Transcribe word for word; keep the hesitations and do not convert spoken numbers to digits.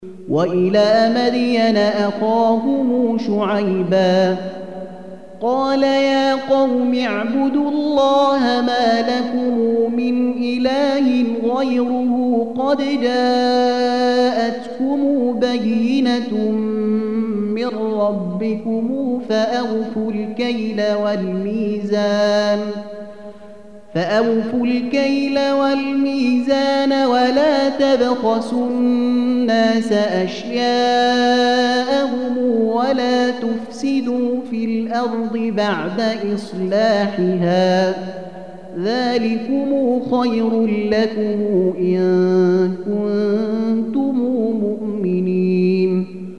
وإلى مدين أخاهم شعيبا قال يا قوم اعبدوا الله ما لكم من إله غيره قد جاءتكم بينة من ربكم فأوفوا الكيل والميزان فأوفوا الكيل والميزان ولا تبخسوا الناس أشياءهم ولا تفسدوا في الأرض بعد إصلاحها ذلكم خير لكم إن كنتم مؤمنين.